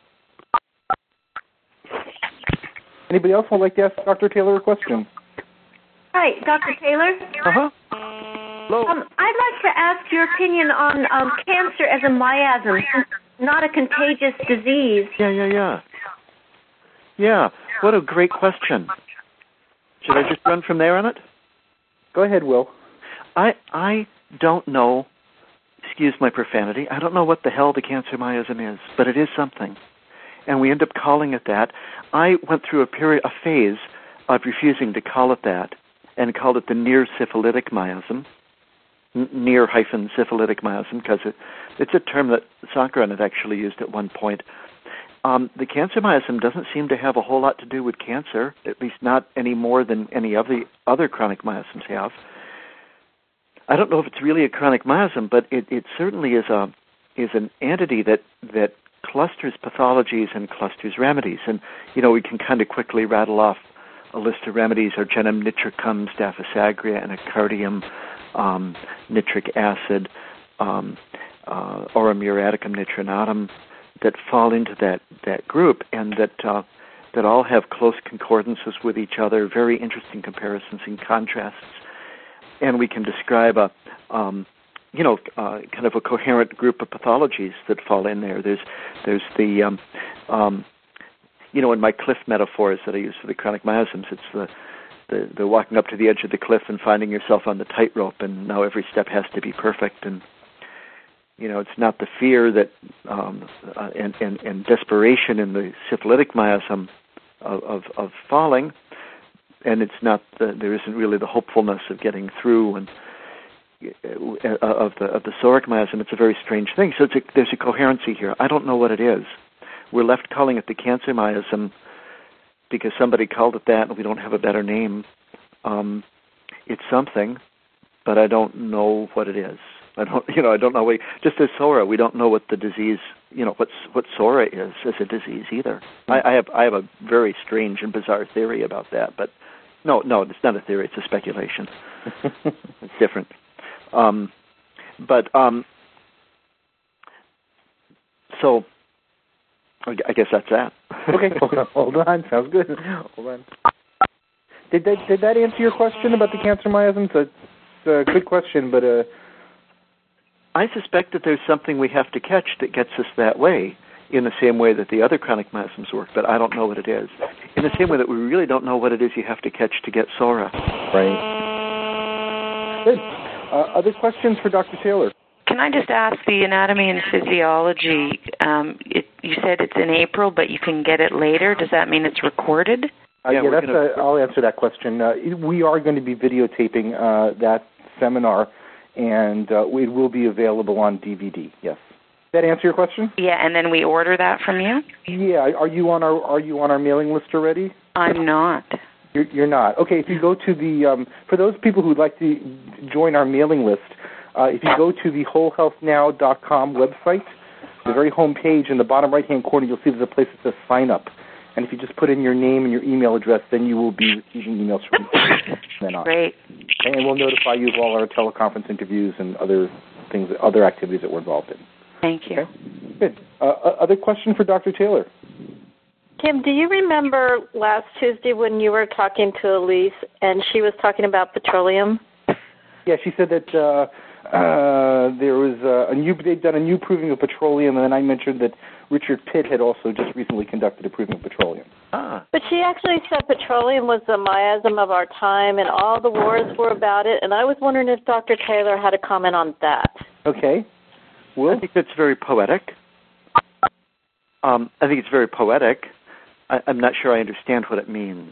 Anybody else would like to ask Dr. Taylor a question? Hi, Dr. Taylor. Uh-huh. Hello. I'd like to ask your opinion on cancer as a miasm, not a contagious disease. Yeah, what a great question. Should I just run from there on it? Go ahead, Will. I don't know, excuse my profanity, I don't know what the hell the cancer miasm is, but it is something. And we end up calling it that. I went through a phase of refusing to call it that and called it the near-syphilitic miasm, near-syphilitic miasm, because it's a term that Sankaran had actually used at one point. The cancer miasm doesn't seem to have a whole lot to do with cancer, at least not any more than any of the other chronic miasms have. I don't know if it's really a chronic miasm, but it certainly is an entity that clusters pathologies and clusters remedies. And, we can kind of quickly rattle off a list of remedies: Argenum nitricum, Staph aureus, Anacardium, nitric acid, Aurum muriaticum nitrinatum, that fall into that group, and that all have close concordances with each other, very interesting comparisons and contrasts. And we can describe kind of a coherent group of pathologies that fall in there. There's the in my cliff metaphors that I use for the chronic miasms, it's the walking up to the edge of the cliff and finding yourself on the tightrope, and now every step has to be perfect. And it's not the fear that and desperation in the syphilitic miasm of falling, and it's not there isn't really the hopefulness of getting through and of the psoric miasm. It's a very strange thing. So there's a coherency here. I don't know what it is. We're left calling it the cancer miasm because somebody called it that, and we don't have a better name. It's something, but I don't know what it is. I don't know. Just as SORA, we don't know what the disease, what SORA is as a disease either. I have a very strange and bizarre theory about that, but no, it's not a theory. It's a speculation. It's different. So I guess that's that. Okay, hold on. Sounds good. Hold on. Did that answer your question about the cancer miasm? It's a good question, but I suspect that there's something we have to catch that gets us that way, in the same way that the other chronic miasms work, but I don't know what it is. In the same way that we really don't know what it is you have to catch to get SORA. Right. Good. Other questions for Dr. Taylor? Can I just ask the anatomy and physiology? You said it's in April, but you can get it later. Does that mean it's recorded? I'll answer that question. We are going to be videotaping that seminar, and it will be available on DVD, yes. That answer your question? Yeah, and then we order that from you? Yeah. Are you on our mailing list already? I'm not. You're not. Okay, if you go to the, for those people who would like to join our mailing list, if you go to the wholehealthnow.com website, the very home page, in the bottom right-hand corner, you'll see there's a place that says sign up. And if you just put in your name and your email address, then you will be receiving emails from then on. Great. And we'll notify you of all our teleconference interviews and other things, other activities that we're involved in. Thank you. Okay? Good. Other question for Dr. Taylor? Kim, do you remember last Tuesday when you were talking to Elise and she was talking about petroleum? Yeah, she said that there was they'd done a new proving of petroleum, and then I mentioned that Richard Pitt had also just recently conducted a proving of petroleum. But she actually said petroleum was the miasm of our time and all the wars were about it, and I was wondering if Dr. Taylor had a comment on that. Okay. Will? I think that's very poetic. I'm not sure I understand what it means.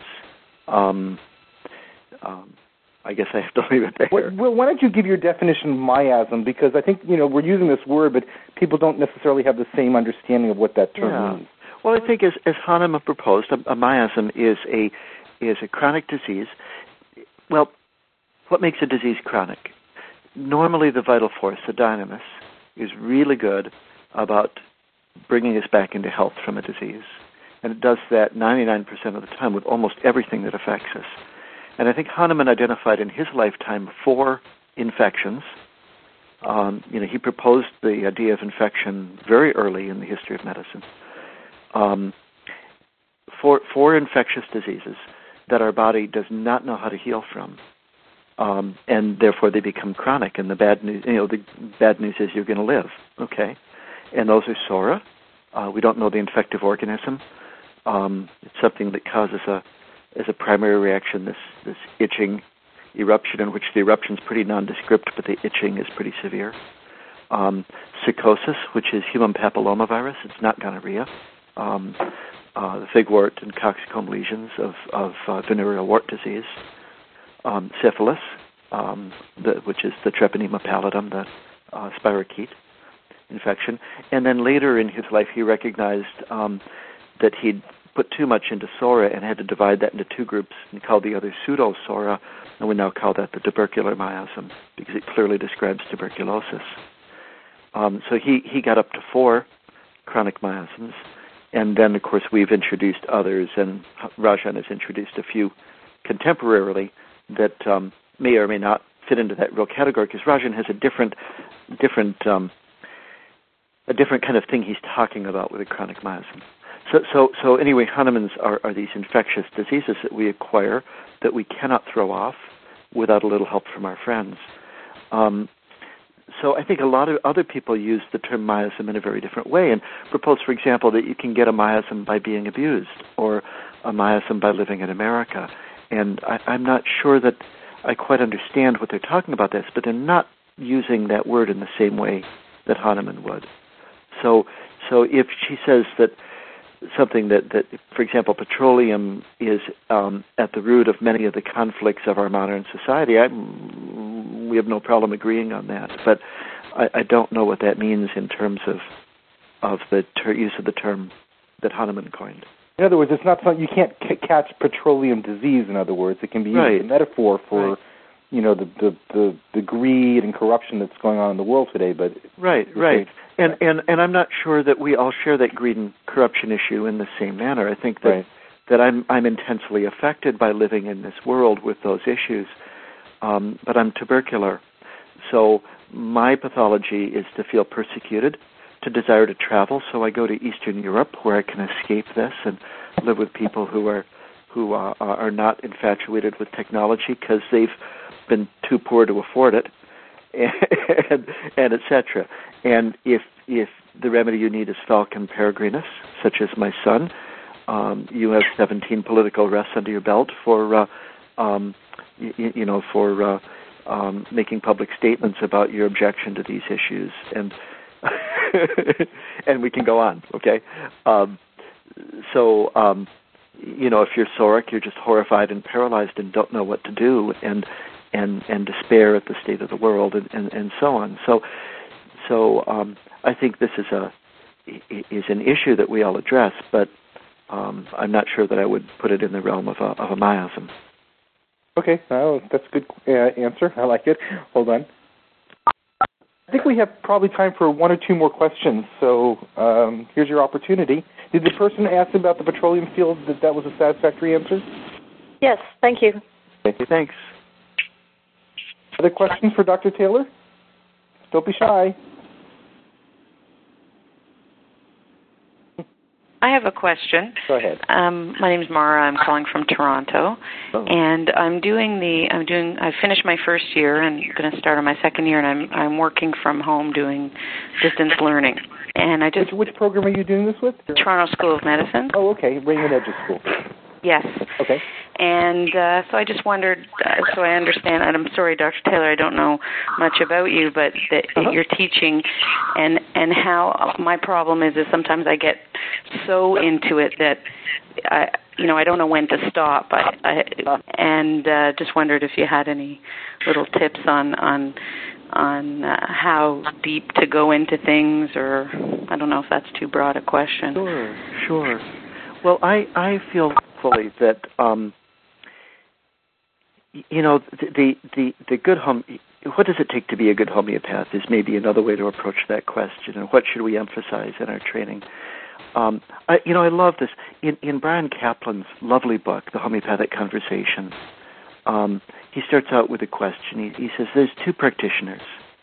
I guess I have to leave it there. Well, why don't you give your definition of miasm? Because I think, we're using this word, but people don't necessarily have the same understanding of what that term means. Well, I think as Hahnemann proposed, a miasm is a chronic disease. Well, what makes a disease chronic? Normally the vital force, the dynamis, is really good about bringing us back into health from a disease. And it does that 99% of the time with almost everything that affects us. And I think Hahnemann identified in his lifetime 4 infections. He proposed the idea of infection very early in the history of medicine. 4 infectious diseases that our body does not know how to heal from. And therefore they become chronic. And the bad news is you're going to live, okay? And those are sora. We don't know the infective organism. It's something that causes as a primary reaction this itching eruption, in which the eruption is pretty nondescript, but the itching is pretty severe. Psychosis, which is human papillomavirus. It's not gonorrhea. The figwort and coxcomb lesions of venereal wart disease. Syphilis, which is the Treponema pallidum, the spirochete infection. And then later in his life, he recognized that he'd put too much into sora and had to divide that into 2 groups and called the other pseudosora, and we now call that the tubercular miasm because it clearly describes tuberculosis. So he got up to 4 chronic miasms, and then, of course, we've introduced others, and Rajan has introduced a few contemporarily that may or may not fit into that real category, because Rajan has a different kind of thing he's talking about with a chronic miasm. So anyway, Hahnemann's are these infectious diseases that we acquire that we cannot throw off without a little help from our friends. So I think a lot of other people use the term miasm in a very different way and propose, for example, that you can get a miasm by being abused or a miasm by living in America. And I'm not sure that I quite understand what they're talking about this, but they're not using that word in the same way that Hahnemann would. So if she says that something that, for example, petroleum is at the root of many of the conflicts of our modern society, we have no problem agreeing on that. But I don't know what that means in terms of the use of the term that Hahnemann coined. In other words, it's not something you can't catch petroleum disease. In other words, it can be used as a metaphor for the greed and corruption that's going on in the world today. But right. And I'm not sure that we all share that greed and corruption issue in the same manner. I think that I'm intensely affected by living in this world with those issues. But I'm tubercular, so my pathology is to feel persecuted, to desire to travel. So I go to Eastern Europe where I can escape this and live with people who are not infatuated with technology because they've been too poor to afford it, and etc. And if the remedy you need is Falcon peregrinus, such as my son, you have 17 political arrests under your belt for making public statements about your objection to these issues, and and we can go on. Okay, if you're psoric, you're just horrified and paralyzed and don't know what to do, and despair at the state of the world, and so on. So I think this is an issue that we all address, but I'm not sure that I would put it in the realm of a miasm. Okay, that's a good answer. I like it. Hold on. I think we have probably time for one or two more questions, so here's your opportunity. Did the person ask about the petroleum field, that was a satisfactory answer? Yes, thank you. Okay, thanks. Other questions for Dr. Taylor? Don't be shy. I have a question. Go ahead. My name is Mara. I'm calling from Toronto, and I finished my first year and going to start on my second year, and I'm working from home doing distance learning. And I just which program are you doing this with? Toronto School of Medicine. Oh, okay, Raymond Edges School. Yes. Okay. And so I just wondered, so I understand, and I'm sorry, Dr. Taylor, I don't know much about you, but that you're teaching, and how my problem is sometimes I get so into it that I don't know when to stop. And just wondered if you had any little tips on how deep to go into things, or I don't know if that's too broad a question. Sure. Well, I feel fully that the good what does it take to be a good homeopath is maybe another way to approach that question, and what should we emphasize in our training. I love this. In Brian Kaplan's lovely book, The Homeopathic Conversation, he starts out with a question. He says there's two practitioners.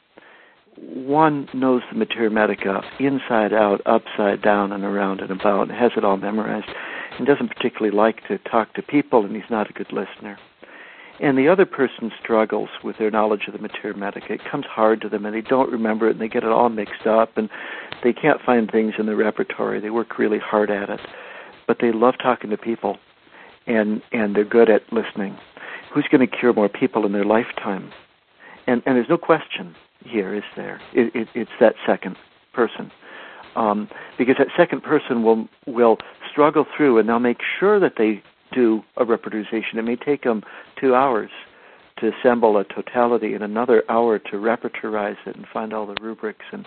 One knows the Materia Medica inside out, upside down, and around and about, and has it all memorized, and doesn't particularly like to talk to people, and he's not a good listener. And the other person struggles with their knowledge of the Materia Medica. It comes hard to them, and they don't remember it, and they get it all mixed up, and they can't find things in the repertory. They work really hard at it, but they love talking to people, and they're good at listening. Who's going to cure more people in their lifetime? And there's no question here, is there? It's that second person. Because that second person will struggle through, and they'll make sure that they do a repertorization. It may take them 2 hours to assemble a totality, and another hour to repertorize it and find all the rubrics, and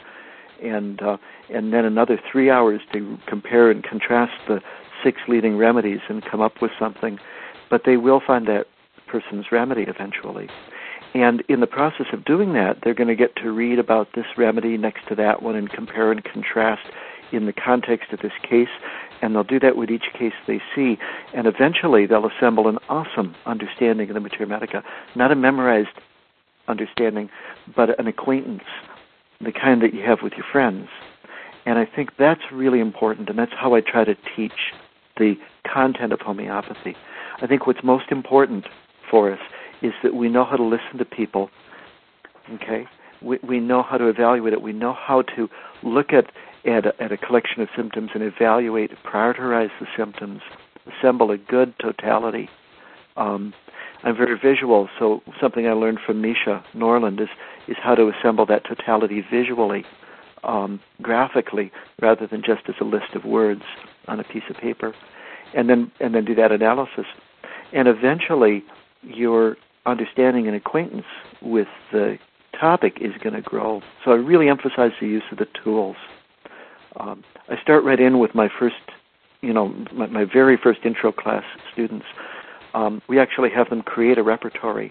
then another 3 hours to compare and contrast the 6 leading remedies and come up with something. But they will find that person's remedy eventually. And in the process of doing that, they're going to get to read about this remedy next to that one and compare and contrast in the context of this case, and they'll do that with each case they see, and eventually they'll assemble an awesome understanding of the Materia Medica, not a memorized understanding, but an acquaintance, the kind that you have with your friends. And I think that's really important, and that's how I try to teach the content of homeopathy. I think what's most important for us is that we know how to listen to people, okay? We know how to evaluate it. We know how to look at a collection of symptoms and evaluate, prioritize the symptoms, assemble a good totality. I'm very visual, so something I learned from Misha Norland is how to assemble that totality visually, graphically, rather than just as a list of words on a piece of paper, and then do that analysis. And eventually, your understanding and acquaintance with the topic is going to grow. So I really emphasize the use of the tools. I start right in with my first, my very first intro class students. We actually have them create a repertory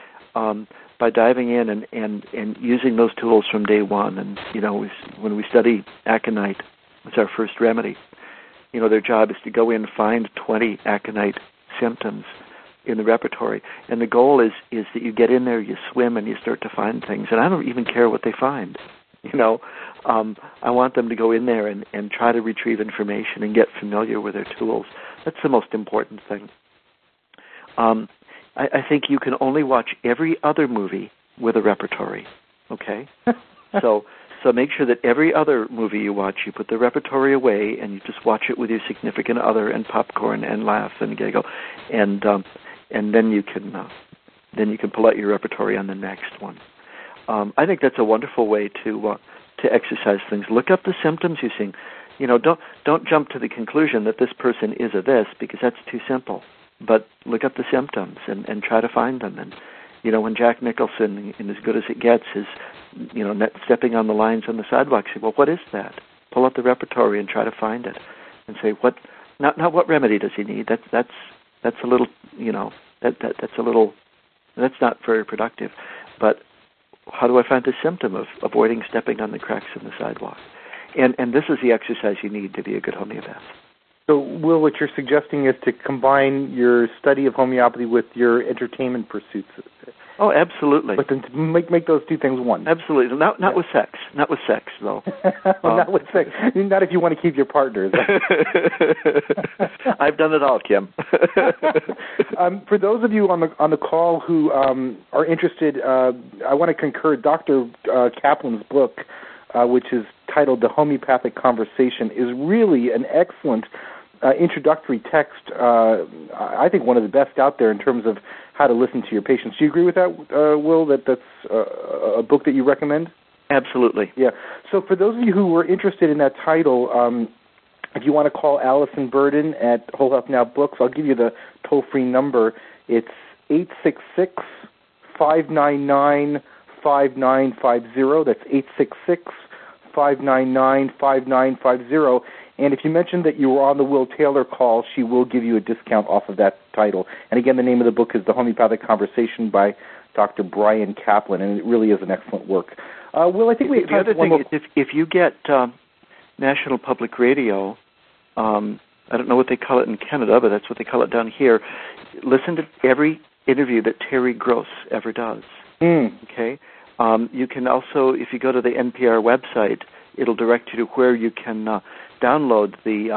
by diving in and using those tools from day one. And, when we study aconite, it's our first remedy. Their job is to go in and find 20 aconite symptoms in the repertory. And the goal is that you get in there, you swim, and you start to find things. And I don't even care what they find. I want them to go in there and try to retrieve information and get familiar with their tools. That's the most important thing. I think you can only watch every other movie with a repertory, okay? So make sure that every other movie you watch, you put the repertory away and you just watch it with your significant other and popcorn and laugh and giggle, and then you can pull out your repertory on the next one. I think that's a wonderful way to exercise things. Look up the symptoms you're seeing. Don't jump to the conclusion that this person is a this, because that's too simple. But look up the symptoms and try to find them when Jack Nicholson, in As Good as It Gets, is, stepping on the lines on the sidewalk, say, well, what is that? Pull up the repertory and try to find it, and say, what? Not what remedy does he need? That's a little, that's a little, that's not very productive. But how do I find the symptom of avoiding stepping on the cracks in the sidewalk? And this is the exercise you need to be a good homeopath. So, Will, what you're suggesting is to combine your study of homeopathy with your entertainment pursuits. Oh, absolutely. But then to make those two things one. Absolutely. Not with sex. Not with sex, though. Not with sex. Not if you want to keep your partners. I've done it all, Kim. For those of you on the call who are interested, I want to concur. Dr. Kaplan's book, which is titled The Homeopathic Conversation, is really an excellent introductory text. I think one of the best out there in terms of how to listen to your patients. Do you agree with that, Will, that's a book that you recommend? Absolutely. Yeah. So for those of you who were interested in that title, if you want to call Allison Burden at Whole Health Now Books, I'll give you the toll-free number. It's 866-599-5950. That's 866-599-5950. And if you mentioned that you were on the Will Taylor call, she will give you a discount off of that title. And again, the name of the book is The Homeopathic Conversation by Dr. Brian Kaplan, and it really is an excellent work. Will, I think we have time for one more. If you get National Public Radio, I don't know what they call it in Canada, but that's what they call it down here. Listen to every interview that Terry Gross ever does. Okay? You can also, if you go to the NPR website, it'll direct you to where you can download the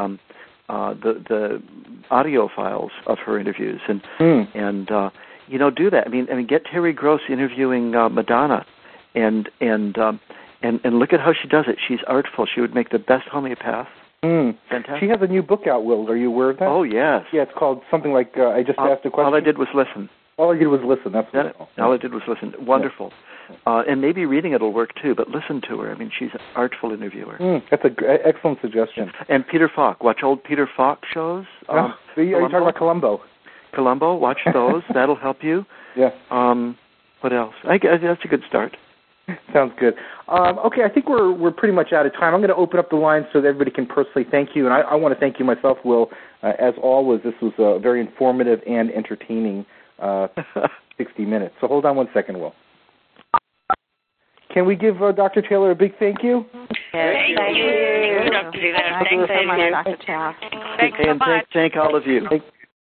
audio files of her interviews, and do that. I mean, get Terry Gross interviewing Madonna, and look at how she does it. She's artful. She would make the best homeopath. Fantastic. She has a new book out, Will. Are you aware of that? Oh, yes. Yeah, it's called something like I Just Asked a Question. All I did was listen. All I did was listen. That's what all I did was listen. Wonderful. Yeah. And maybe reading it will work too, but listen to her. I mean, she's an artful interviewer. That's an excellent suggestion. And Peter Falk. Watch old Peter Falk shows. Are you talking about Columbo? Columbo. Watch those. That'll help you. Yeah. What else? I guess that's a good start. Sounds good. Okay, I think we're pretty much out of time. I'm going to open up the line so that everybody can personally thank you, and I want to thank you myself, Will. As always, this was very informative and entertaining 60 minutes. So hold on one second, Will. Can we give Dr. Taylor a big thank you? Thank you. Thank you so much, Dr. Taylor. Thanks so much. Thank all of you.